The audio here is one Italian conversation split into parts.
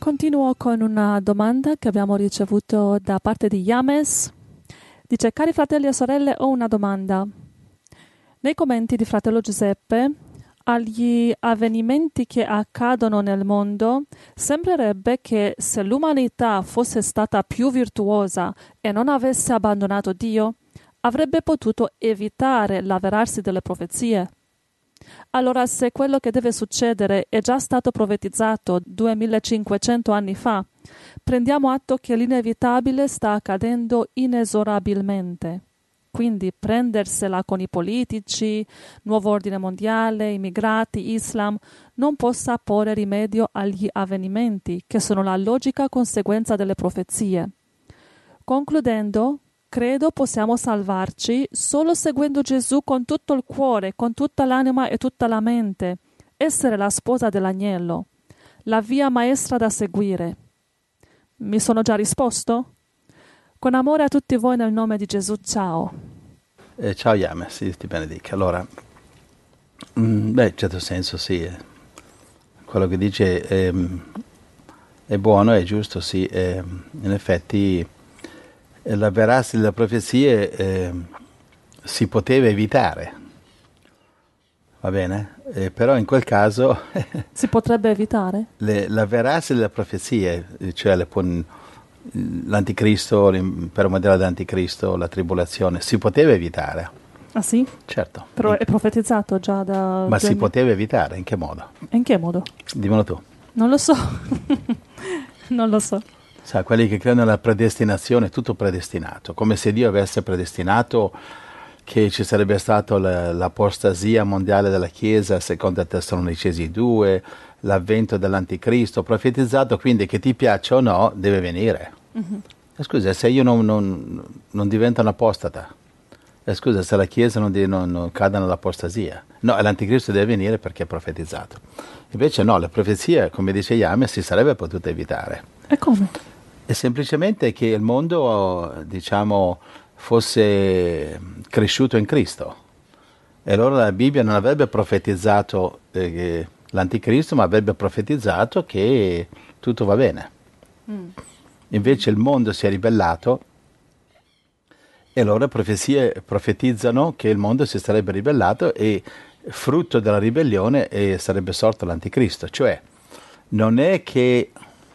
Continuo con una domanda che abbiamo ricevuto da parte di Yames. Dice: cari fratelli e sorelle, ho una domanda. Nei commenti di fratello Giuseppe, agli avvenimenti che accadono nel mondo, sembrerebbe che se l'umanità fosse stata più virtuosa e non avesse abbandonato Dio, avrebbe potuto evitare l'avverarsi delle profezie. Allora, se quello che deve succedere è già stato profetizzato 2500 anni fa, prendiamo atto che l'inevitabile sta accadendo inesorabilmente. Quindi prendersela con i politici, nuovo ordine mondiale, immigrati, Islam, non possa porre rimedio agli avvenimenti che sono la logica conseguenza delle profezie. Concludendo, credo possiamo salvarci solo seguendo Gesù con tutto il cuore, con tutta l'anima e tutta la mente, essere la sposa dell'agnello, la via maestra da seguire. Mi sono già risposto? Con amore a tutti voi nel nome di Gesù, ciao. Ciao Yames, Dio ti benedica. Allora, in certo senso sì, quello che dice è buono, è giusto, sì. In effetti l'avverarsi delle profezie si poteva evitare, va bene? Però in quel caso Si potrebbe evitare? l'avverarsi delle profezie, cioè l'anticristo, l'impero mondiale dell'anticristo, la tribolazione, si poteva evitare. Ah sì? Certo. Però è profetizzato già da... Ma si poteva evitare, in che modo? In che modo? Dimmelo tu. Non lo so. Non lo so. Sai, quelli che credono nella predestinazione, è tutto predestinato, come se Dio avesse predestinato che ci sarebbe stata l'apostasia mondiale della Chiesa, secondo Tessalonicesi 2, l'avvento dell'anticristo, profetizzato, quindi che ti piaccia o no, deve venire. Mm-hmm. Scusa, se io non divento un apostata, scusa, se la Chiesa non cade nell'apostasia, no, l'anticristo deve venire perché è profetizzato. Invece no, le profezie, come dice Yames, si sarebbe potuta evitare. E come? È semplicemente che il mondo, diciamo, fosse cresciuto in Cristo. E allora la Bibbia non avrebbe profetizzato l'anticristo, ma avrebbe profetizzato che tutto va bene. Invece il mondo si è ribellato e allora le profezie profetizzano che il mondo si sarebbe ribellato e frutto della ribellione sarebbe sorto l'anticristo. Cioè, non è che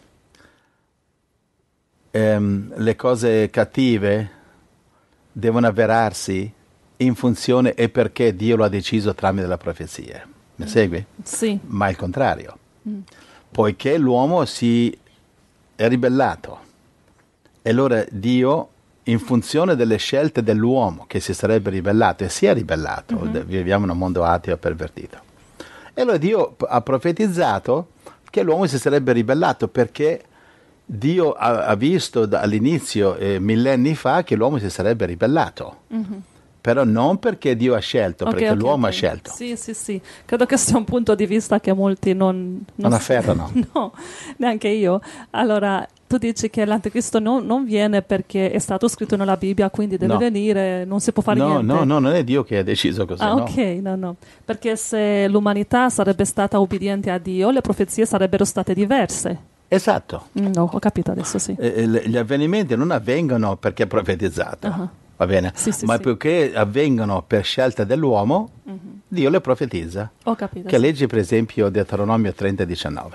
le cose cattive devono avverarsi in funzione e perché Dio lo ha deciso tramite la profezia. Mi segui? Sì. Ma il contrario. Poiché l'uomo si è ribellato e allora Dio, in funzione delle scelte dell'uomo che si sarebbe ribellato e si è ribellato, viviamo in un mondo ateo pervertito, e allora Dio ha profetizzato che l'uomo si sarebbe ribellato perché Dio ha visto all'inizio, millenni fa, che l'uomo si sarebbe ribellato. Però non perché Dio ha scelto, perché l'uomo ha scelto. Sì. Credo che sia un punto di vista che molti non afferrano. No, neanche io. Allora, tu dici che l'anticristo non viene perché è stato scritto nella Bibbia, quindi deve venire, non si può fare niente. No, non è Dio che ha deciso così. Ah, ok, no. Perché se l'umanità sarebbe stata obbediente a Dio, le profezie sarebbero state diverse. Esatto. No, ho capito adesso, sì. Gli avvenimenti non avvengono perché è profetizzato, va bene? Ma poiché avvengono per scelta dell'uomo, Dio le profetizza. Ho capito. Che leggi per esempio Deuteronomio 30:19.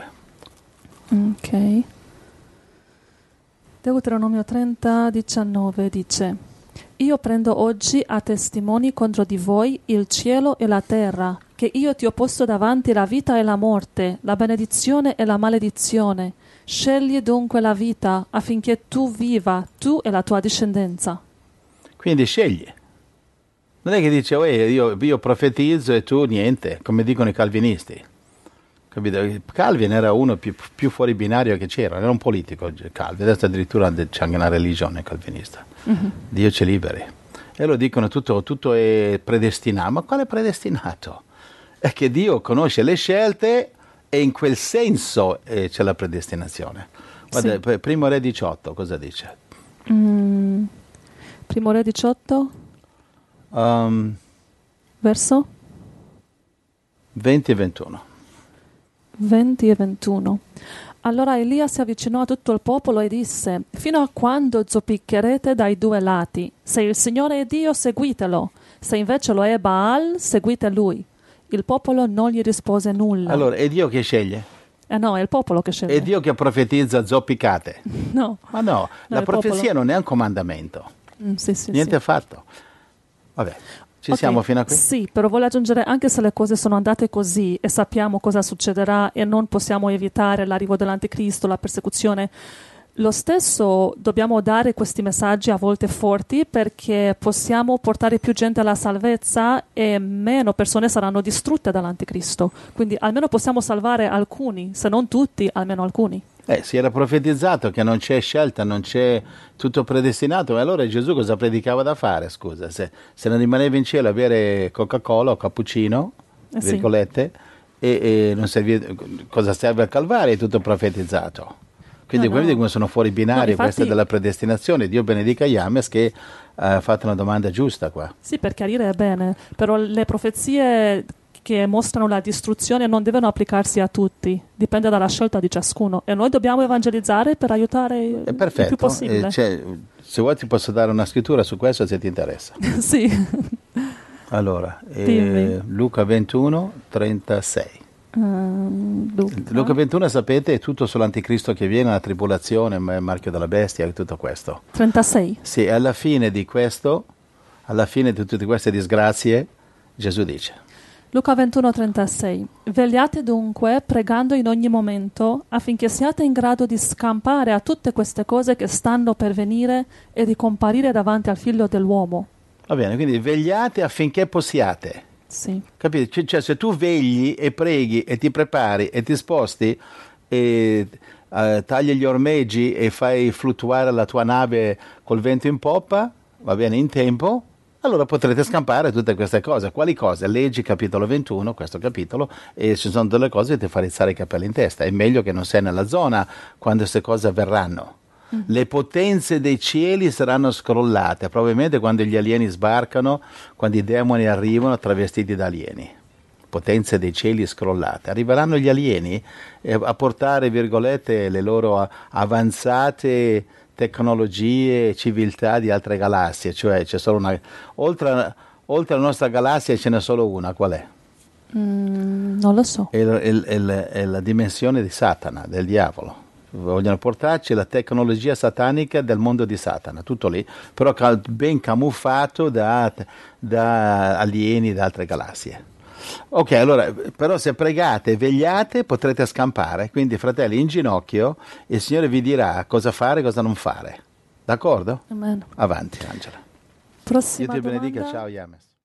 Ok. Deuteronomio 30:19 dice: Io prendo oggi a testimoni contro di voi il cielo e la terra, che io ti ho posto davanti la vita e la morte, la benedizione e la maledizione. Scegli dunque la vita affinché tu viva, tu e la tua discendenza. Quindi scegli. Non è che dice, io profetizzo e tu niente, come dicono i calvinisti. Capito? Calvin era uno più fuori binario che c'era, era un politico Calvin, adesso addirittura c'è anche una religione calvinista. Dio ci liberi. E lo dicono tutto è predestinato. Ma quale predestinato? È che Dio conosce le scelte e in quel senso c'è la predestinazione. Guarda, Primo Re 18, cosa dice? Primo Re 18? Verso? 20 e 21. 20 e 21. Allora Elia si avvicinò a tutto il popolo e disse: fino a quando zoppiccherete dai due lati? Se il Signore è Dio, seguitelo. Se invece lo è Baal, seguite lui. Il popolo non gli rispose nulla. Allora, è Dio che sceglie? No, è il popolo che È sceglie. Dio che profetizza zoppicate? No. Ma no, la il popolo. profezia non è un comandamento. Sì, Niente sì. affatto. Vabbè, ci Ok, siamo fino a qui? Sì, però voglio aggiungere, anche se le cose sono andate così e sappiamo cosa succederà e non possiamo evitare l'arrivo dell'anticristo, la persecuzione, lo stesso dobbiamo dare questi messaggi a volte forti, perché possiamo portare più gente alla salvezza e meno persone saranno distrutte dall'anticristo. Quindi almeno possiamo salvare alcuni, se non tutti, almeno alcuni. Si era profetizzato che non c'è scelta, non c'è tutto predestinato, e allora Gesù cosa predicava da fare, scusa? Se non rimaneva in cielo a bere Coca-Cola o cappuccino, Sì. virgolette, e non cosa serve al Calvario? È tutto profetizzato. Quindi No. come sono fuori binario, infatti, questa è della predestinazione. Dio benedica Yames che ha fatto una domanda giusta qua. Sì, per chiarire è bene, però le profezie che mostrano la distruzione non devono applicarsi a tutti, dipende dalla scelta di ciascuno, e noi dobbiamo evangelizzare per aiutare il più Perfetto, possibile. se vuoi ti posso dare una scrittura su questo se ti interessa. Sì. Allora, Dimmi. Luca 21, 36. Luca 21, sapete, è tutto sull'anticristo che viene, la tribolazione, il marchio della bestia e tutto questo. 36. Sì, alla fine di questo, alla fine di tutte queste disgrazie, Gesù dice: Luca 21:36. Vegliate dunque, pregando in ogni momento, affinché siate in grado di scampare a tutte queste cose che stanno per venire e di comparire davanti al Figlio dell'uomo. Va bene, quindi vegliate affinché possiate. Sì. Capite? Cioè, se tu vegli e preghi e ti prepari e ti sposti e tagli gli ormeggi e fai fluttuare la tua nave col vento in poppa, va bene, in tempo, allora potrete scampare tutte queste cose. Quali cose? Leggi capitolo 21, questo capitolo, e ci sono delle cose che ti fa rizzare i capelli in testa. È meglio che non sei nella zona quando queste cose avverranno. Le potenze dei cieli saranno scrollate, probabilmente quando gli alieni sbarcano, quando i demoni arrivano travestiti da alieni. Potenze dei cieli scrollate. Arriveranno gli alieni a portare, virgolette, le loro avanzate tecnologie e civiltà di altre galassie, cioè c'è solo una... Oltre alla nostra galassia ce n'è solo una, qual è? Non lo so. È la dimensione di Satana, del diavolo. Vogliono portarci la tecnologia satanica del mondo di Satana, tutto lì, però ben camuffato da alieni da altre galassie. Ok, allora, però se pregate e vegliate potrete scampare, quindi fratelli, in ginocchio, il Signore vi dirà cosa fare e cosa non fare. D'accordo? Amen. Avanti, Angela. Prossima Dio ti benedica, domanda. ciao Yames.